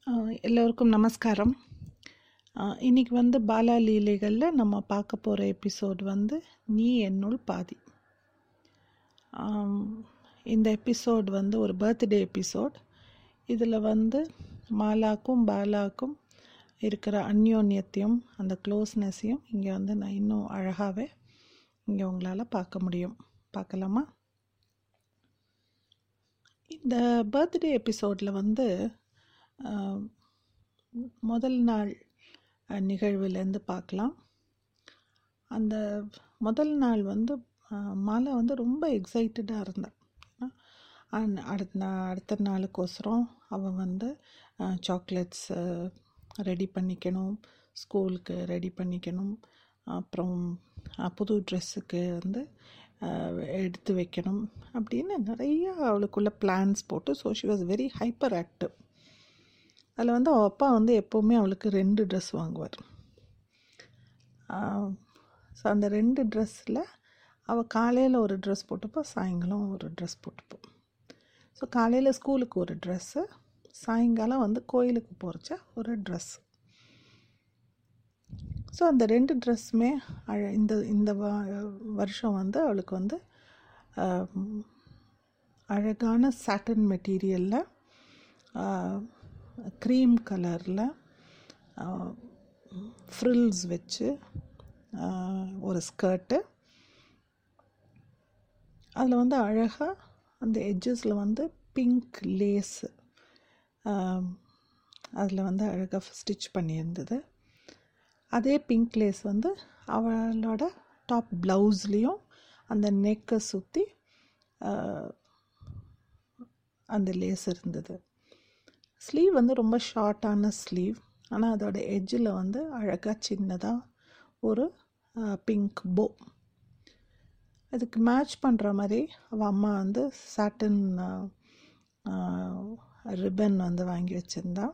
எல்லோருக்கும் நமஸ்காரம். இன்னைக்கு பாலா லீலைகளில் நம்ம பார்க்க போகிற எபிசோட் நீ என்னுள் பாதி. இந்த எபிசோட் ஒரு பர்த்டே எபிசோட். இதில் மாலாக்கும் பாலாக்கும் இருக்கிற அந்யோன்யத்தையும் அந்த க்ளோஸ்னஸையும் இங்கே நான் இன்னும் அழகாகவே இங்கே உங்களால் பார்க்க முடியும். பார்க்கலாமா? இந்த பர்த்டே எபிசோடில் முதல் நாள் நிகழ்வுலேருந்து பார்க்கலாம். அந்த முதல் நாள் மாலா ரொம்ப எக்ஸைட்டடாக இருந்தாள். அடுத்த நாளுக்கோசரம் அவள் சாக்லேட்ஸ் ரெடி பண்ணிக்கணும், ஸ்கூலுக்கு ரெடி பண்ணிக்கணும், அப்புறம் புது ட்ரெஸ்ஸுக்கு எடுத்து வைக்கணும் அப்படின்னு நிறைய அவளுக்குள்ள பிளான்ஸ் போட்டு. So she was very hyperactive. அதில் அவள் அப்பா எப்போவுமே அவளுக்கு 2 ட்ரெஸ் வாங்குவார். ஸோ அந்த 2 ட்ரெஸ்ஸில் அவள் காலையில் ஒரு ட்ரெஸ் போட்டுப்போம், சாயங்காலம் ஒரு ட்ரெஸ் போட்டுப்போம். ஸோ காலையில் ஸ்கூலுக்கு ஒரு ட்ரெஸ்ஸு, சாயங்காலம் கோயிலுக்கு போகிறச்ச ஒரு ட்ரெஸ். ஸோ அந்த 2 ட்ரெஸ்ஸுமே இந்த வருஷம் அவளுக்கு அழகான சாட்டன் மெட்டீரியலில் க்ரீம் கலரில் ஃப்ரில்ஸ் வச்சு ஒரு ஸ்கர்ட்டு, அதில் அழகாக அந்த எட்ஜஸில் பிங்க் லேஸு அதில் அழகாக ஸ்டிச் பண்ணியிருந்தது. அதே பிங்க் லேஸ் அவளோட டாப் ப்ளவுஸ்லேயும் அந்த நெக்கை சுற்றி அந்த லேஸ் இருந்தது. ஸ்லீவ் ரொம்ப ஷார்ட்டான ஸ்லீவ், ஆனால் அதோட எட்ஜில் அழகாக சின்னதாக ஒரு பிங்க் போ. அதுக்கு மேட்ச் பண்ணுற மாதிரி அவள் அம்மா சாட்டன் ரிப்பன் வாங்கி வச்சுருந்தா.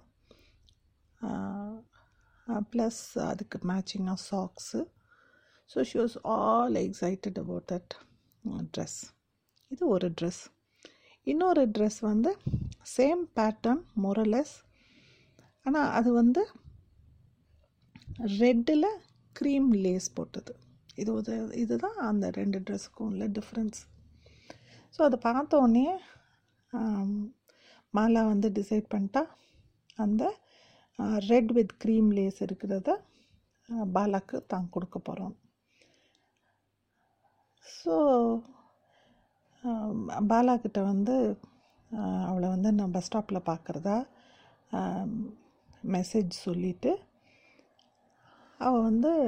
ப்ளஸ் அதுக்கு மேட்சிங்காக socks. So she was all excited about that dress. இது ஒரு ட்ரெஸ். இன்னொரு ட்ரெஸ் சேம் பேட்டர்ன் மோரலஸ், ஆனால் அது ரெட்டில் க்ரீம் லேஸ் போட்டது. இதுதான் அந்த 2 ட்ரெஸ்ஸுக்கும் உள்ள டிஃப்ரென்ஸ். ஸோ அதை பார்த்தோன்னே மாலா டிசைட் பண்ணிட்டா அந்த ரெட் வித் க்ரீம் லேஸ் இருக்கிறத பாலாக்கு தான் கொடுக்க போகிறோம். ஸோ பாலாக்கிட்ட அவளை நான் பஸ் ஸ்டாப்பில் பார்க்குறதா மெசேஜ் சொல்லிவிட்டு அவள்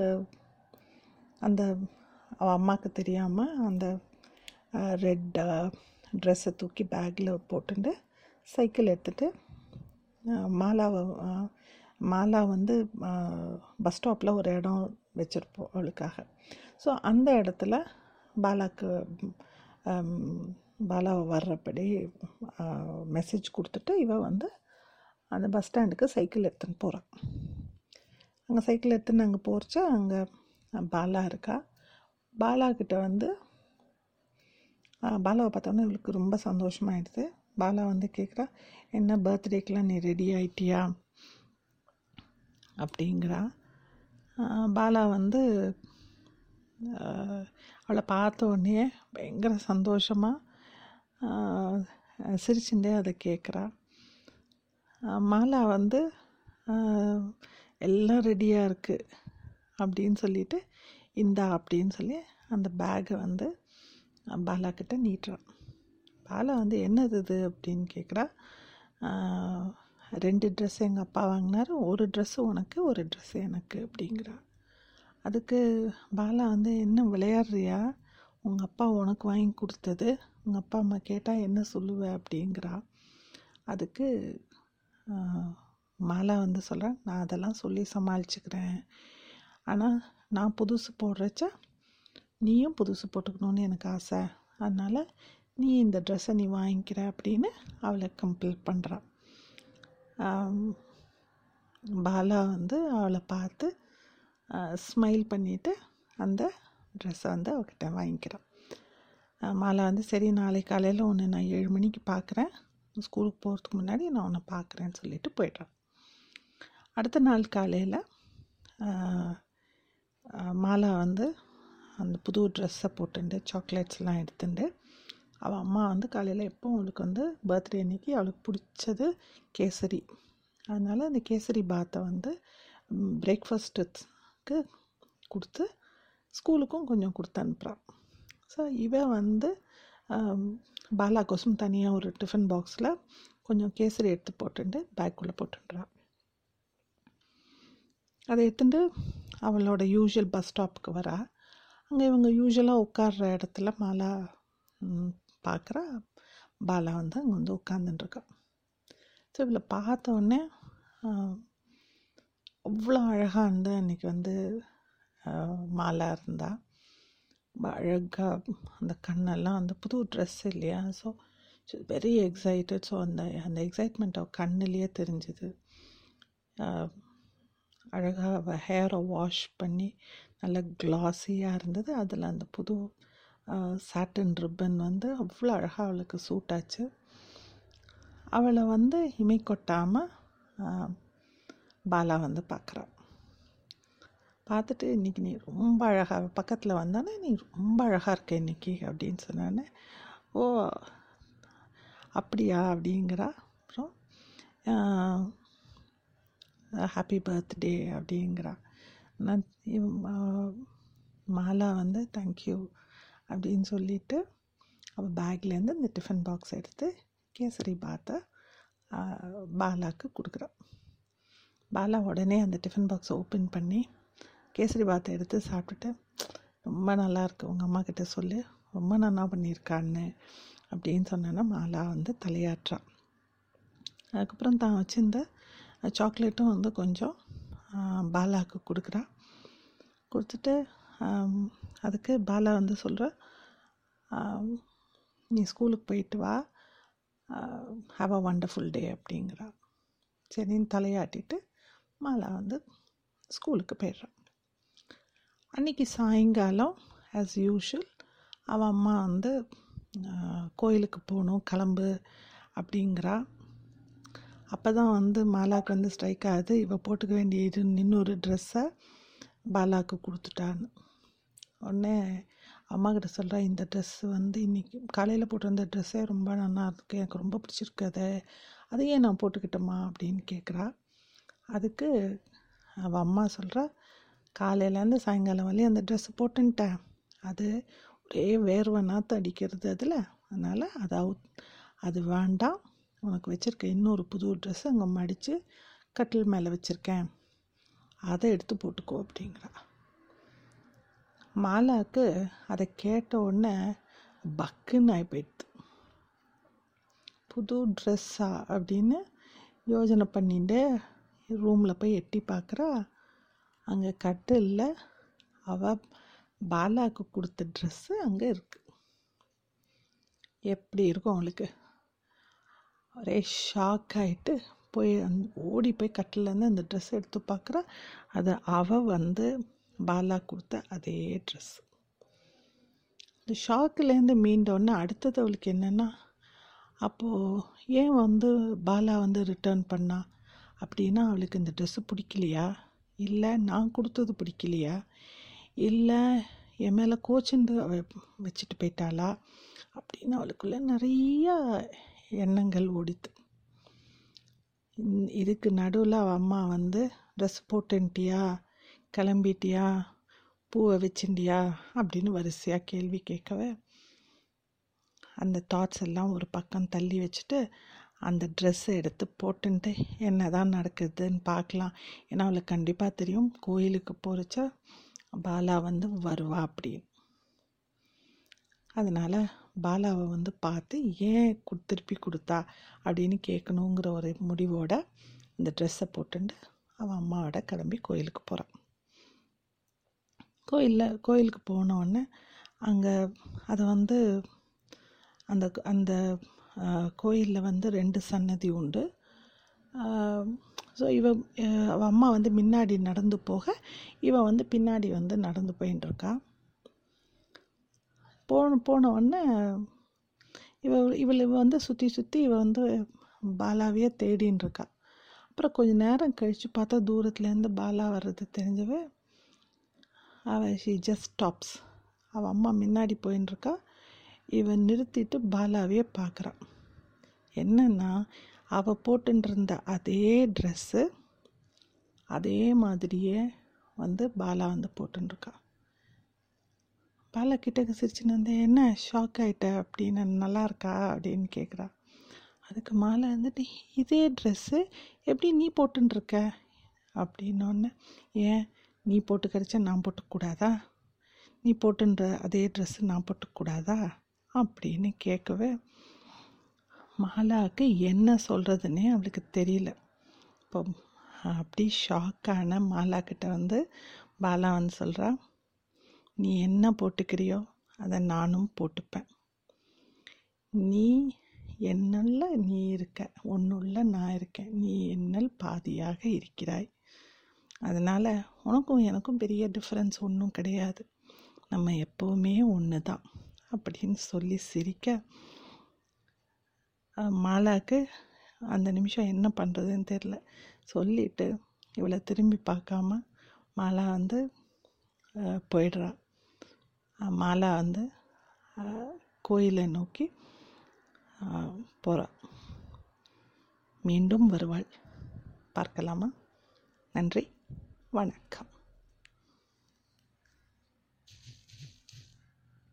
அவள் அம்மாவுக்கு தெரியாமல் அந்த ரெட் ட்ரெஸ்ஸை தூக்கி பேக்கில் போட்டுட்டு சைக்கிள் எடுத்துகிட்டு மாலா பஸ் ஸ்டாப்பில் ஒரு இடம் வச்சுருப்போம் அவளுக்காக. ஸோ அந்த இடத்துல பாலாவை வர்றபடி மெசேஜ் கொடுத்துட்டு இவள் அந்த பஸ் ஸ்டாண்டுக்கு சைக்கிள் எடுத்துன்னு போகிறான். அங்கே சைக்கிள் எடுத்துன்னு அங்கே போகிறச்ச அங்கே பாலா இருக்கா. பாலாக்கிட்ட பாலாவை பார்த்தோன்னே இவளுக்கு ரொம்ப சந்தோஷமாயிடுது. பாலா கேட்குறா, என்ன பர்த்டேக்கெலாம் நீ ரெடி ஆகிட்டியா அப்படிங்கிறா. பாலா அவளை பார்த்த உடனே பயங்கர சந்தோஷமாக சிரிச்சுட்டே அதை கேட்குறா. மாலா எல்லாம் ரெடியாக இருக்குது அப்படின்னு சொல்லிட்டு இந்தா அப்படின்னு சொல்லி அந்த பேக்கை பாலாக்கிட்ட நீட்டுறான். பாலா என்னது இது அப்படின்னு கேட்குறா. 2 ட்ரெஸ் எங்கள் அப்பா வாங்கினார், ஒரு ட்ரெஸ்ஸு உனக்கு, ஒரு ட்ரெஸ்ஸு எனக்கு அப்படிங்கிறா. அதுக்கு பாலா என்ன விளையாடுறியா, உங்கள் அப்பா உனக்கு வாங்கி கொடுத்தது, உங்கள் அப்பா அம்மா கேட்டால் என்ன சொல்லுவேன் அப்படிங்கிறா. அதுக்கு மாலா சொல்கிறேன், நான் அதெல்லாம் சொல்லி சமாளிச்சுக்கிறேன், ஆனால் நான் புதுசு போடுறச்ச நீயும் புதுசு போட்டுக்கணுன்னு எனக்கு ஆசை, அதனால் நீ இந்த ட்ரெஸ்ஸை நீ வாங்கிக்கிற அப்படின்னு அவளை கம்பல் பண்ணுறான். பாலா அவளை பார்த்து ஸ்மைல் பண்ணிவிட்டு அந்த ட்ரெஸ்ஸை அவகிட்ட வாங்கிக்கிறான். மாலா சரி நாளை காலையில் உன்னை நான் 7 மணிக்கு பார்க்குறேன், ஸ்கூலுக்கு போகிறதுக்கு முன்னாடி நான் உன்னை பார்க்குறேன்னு சொல்லிட்டு போய்ட்றான். அடுத்த நாள் காலையில் மாலா வந்து அந்த புது ட்ரெஸ்ஸை போட்டுண்டு சாக்லேட்ஸ்லாம் எடுத்துட்டு அவள் அம்மா வந்து காலையில் எப்போ அவளுக்கு வந்து பர்த்டே அன்னைக்கு அவளுக்கு பிடிச்சது கேசரி. அதனால் அந்த கேசரி பாத்தை வந்து பிரேக்ஃபாஸ்ட்டுக்கு கொடுத்து ஸ்கூலுக்கும் கொஞ்சம் கொடுத்து அனுப்புகிறான். ஸோ இவன் வந்து பாலாக்கோசம் தனியாக ஒரு டிஃபன் பாக்ஸில் கொஞ்சம் கேசரி எடுத்து போட்டுட்டு பேக்குள்ளே போட்டுன்றான். அதை எடுத்துட்டு அவளோட யூஷுவல் பஸ் ஸ்டாப்புக்கு வரா. அங்கே இவங்க யூஷுவலாக உட்கார்ற இடத்துல மாலா பார்க்குறா. பாலா வந்து அங்கே வந்து உட்காந்துட்டுருக்கா. ஸோ இவளை பார்த்த உடனே அவ்வளோ அழகாக இருந்து அன்றைக்கி வந்து மாலா இருந்தா. அழகாக அந்த கண்ணெல்லாம் அந்த புது ட்ரெஸ் இல்லையா. So very excited. ஸோ அந்த எக்ஸைட்மெண்ட் அவள் கண்ணிலேயே தெரிஞ்சுது. அழகாக அவள் ஹேரை வாஷ் பண்ணி நல்லா க்ளாஸியாக இருந்தது. அதில் அந்த புது சாட்டன் ரிப்பன் வந்து அவ்வளோ அழகாக அவளுக்கு சூட் ஆச்சு. அவளை வந்து இமை கொட்டாமல் பாலா வந்து பார்க்குறான். பார்த்துட்டு இன்றைக்கி நீ ரொம்ப அழகாக பக்கத்தில் வந்தானே, நீ ரொம்ப அழகாக இருக்க இன்றைக்கி அப்படின்னு சொன்னானே. ஓ அப்படியா அப்படிங்கிறா. அப்புறம் ஹாப்பி பர்த்டே அப்படிங்கிறா. நான் மாலா வந்து தேங்க்யூ அப்படின்னு சொல்லிவிட்டு அவள் பேக்லேருந்து இந்த டிஃபன் பாக்ஸ் எடுத்து கேசரி பாத்தை பாலாவுக்கு கொடுக்குறான். பாலா உடனே அந்த டிஃபன் பாக்ஸை ஓப்பன் பண்ணி கேசரி பாத்தை எடுத்து சாப்பிட்டுட்டு, ரொம்ப நல்லாயிருக்கு, உங்கள் அம்மா கிட்ட சொல்லு, ரொம்ப நல்லா பண்ணியிருக்கான்னு அப்படின்னு சொன்னேன்னா மாலா வந்து தலையாட்டுறான். அதுக்கப்புறம் தான் வச்சுருந்த சாக்லேட்டும் வந்து கொஞ்சம் பாலாவுக்கு கொடுக்குறா. கொடுத்துட்டு அதுக்கு பாலா வந்து சொல்கிற, நீ ஸ்கூலுக்கு போயிட்டு வா, ஹாவ் அ வண்டர்ஃபுல் டே அப்படிங்கிறா. சரின்னு தலையாட்டிட்டு மாலா வந்து ஸ்கூலுக்கு போயிடுறான். அன்றைக்கி சாயங்காலம் ஆஸ் யூஷுவல் அவள் அம்மா வந்து கோயிலுக்கு போகணும் கிளம்பு அப்படிங்கிறா. அப்போ தான் வந்து மாலாவுக்கு வந்து ஸ்ட்ரைக் ஆகுது, இவள் போட்டுக்க வேண்டிய இன்னொரு ட்ரெஸ்ஸை பாலாவுக்கு கொடுத்துட்டான்னு. உடனே அம்மாக்கிட்ட சொல்கிறா, இந்த ட்ரெஸ்ஸு வந்து இன்றைக்கி காலையில் போட்டிருந்த ட்ரெஸ்ஸே ரொம்ப நல்லா இருக்கு, எனக்கு ரொம்ப பிடிச்சிருக்கு, அதையே நான் போட்டுக்கிட்டோமா அப்படின்னு கேட்குறா. அதுக்கு அவள் அம்மா சொல்கிறா, காலையிலேருந்து சாயங்காலம் வரையும் அந்த ட்ரெஸ்ஸு போட்டுன்ட்டேன், அது ஒரே வேர்வை நாற்று அடிக்கிறது அதில், அதனால் அது வேண்டாம், உனக்கு வச்சுருக்க இன்னொரு புது ட்ரெஸ்ஸு அங்கே மடித்து கட்டில் மேலே வச்சுருக்கேன், அதை எடுத்து போட்டுக்கோ அப்படிங்கிறா. மாலாவுக்கு அதை கேட்ட உடனே பக்குன்னு ஆகி போயிடுது. புது ட்ரெஸ்ஸா அப்படின்னு யோசனை பண்ணிட்டு ரூமில் போய் எட்டி பார்க்குறா. அங்கே கட்டிலில் அவள் பாலாவுக்கு கொடுத்த ட்ரெஸ்ஸு அங்கே இருக்குது. எப்படி இருக்கும் அவளுக்கு? ஒரே ஷாக் ஆகிட்டு போய் ஓடி போய் கட்டிலேருந்து அந்த ட்ரெஸ் எடுத்து பார்க்குறா. அது அவள் வந்து பாலா கொடுத்த அதே ட்ரெஸ். இந்த ஷாக்குலேருந்து மீண்டோடனே அடுத்தது அவளுக்கு என்னென்னா, அப்போது ஏன் வந்து பாலா வந்து ரிட்டர்ன் பண்ணா அப்படின்னா, அவளுக்கு இந்த ட்ரெஸ்ஸு பிடிக்கலையா, இல்லை நான் கொடுத்தது பிடிக்கலையா, இல்லை என் மேலே கோச்சுண்டு வச்சுட்டு போயிட்டாளா அப்படின்னு அவளுக்குள்ளே நிறையா எண்ணங்கள் ஓடித்து. இதுக்கு நடுவில் அவள் அம்மா வந்து ட்ரெஸ் போட்டுன்ட்டியா, கிளம்பிட்டியா, பூவை வச்சுட்டியா அப்படின்னு வரிசையாக கேள்வி கேட்கவே அந்த தாட்ஸ் எல்லாம் ஒரு பக்கம் தள்ளி வச்சுட்டு அந்த ட்ரெஸ்ஸை எடுத்து போட்டுன்ட்டு என்ன தான் நடக்குதுன்னு பார்க்கலாம். ஏன்னா அவளுக்கு கண்டிப்பாக தெரியும் கோயிலுக்கு போகிறச்ச பாலா வந்து வருவா அப்படின்னு. அதனால் பாலாவை வந்து பார்த்து ஏன் திருப்பி கொடுத்தா அப்படின்னு கேட்கணுங்கிற ஒரு முடிவோட இந்த ட்ரெஸ்ஸை போட்டுட்டு அவன் அம்மாவோட கிளம்பி கோயிலுக்கு போகிறான். கோயிலுக்கு போனோடனே அங்கே அது வந்து அந்த அந்த கோயிலில் வந்து 2 சன்னதி உண்டு. ஸோ அவள் அம்மா வந்து முன்னாடி நடந்து போக இவன் வந்து பின்னாடி வந்து நடந்து போயின்ட்டுருக்கா. போன உடனே இவள் வந்து சுற்றி இவள் வந்து பாலாவையே தேடின்னு இருக்கா. அப்போ அப்புறம் கொஞ்ச நேரம் கழித்து பார்த்தா தூரத்துலேருந்து பாலா வர்றது தெரிஞ்சவ ஷி ஜஸ்ட் ஸ்டாப்ஸ். அவள் அம்மா முன்னாடி போயின்னு இருக்கா. இவன் நிறுத்திட்டு பாலாவே பார்க்குறான். என்னன்னா அவள் போட்டுருந்த அதே ட்ரெஸ்ஸு அதே மாதிரியே பாலா போட்டுருக்கா. பாலா கிட்டக்க சிரிச்சுன்னு என்ன ஷாக் ஆகிட்ட அப்படின்னு, நல்லா இருக்கா அப்படின்னு கேட்குறா. அதுக்கு மாலை இதே ட்ரெஸ்ஸு எப்படி நீ போட்டுருக்க அப்படின்னோடனே, ஏன் நீ போட்டு கிடச்சா நான் போட்டுக்கூடாதா, நீ போட்டுன்ற அதே ட்ரெஸ்ஸு நான் போட்டுக்கூடாதா அப்படின்னு கேட்கவே மாலாவுக்கு என்ன சொல்கிறதுனே அவளுக்கு தெரியல. இப்போ அப்படி ஷாக்கான மாலாக்கிட்ட பாலா சொல்கிறா, நீ என்ன போட்டுக்கிறியோ அதை நானும் போட்டுப்பேன். நீ என்னல்ல நீ இருக்க, ஒன்றுள்ள நான் இருக்கேன், நீ என்னல் பாதியாக இருக்கிறாய். அதனால் உனக்கும் எனக்கும் பெரிய டிஃப்ரென்ஸ் ஒன்றும் கிடையாது, நம்ம எப்போவுமே ஒன்று தான் அப்படின்னு சொல்லி சிரிக்க மாலாவுக்கு அந்த நிமிஷம் என்ன பண்ணுறதுன்னு தெரில. சொல்லிவிட்டு இவளை திரும்பி பார்க்காம மாலா போயிடுறா. மாலா கோயிலை நோக்கி போகிறா. மீண்டும் வருவாள். பார்க்கலாமா? நன்றி, வணக்கம்.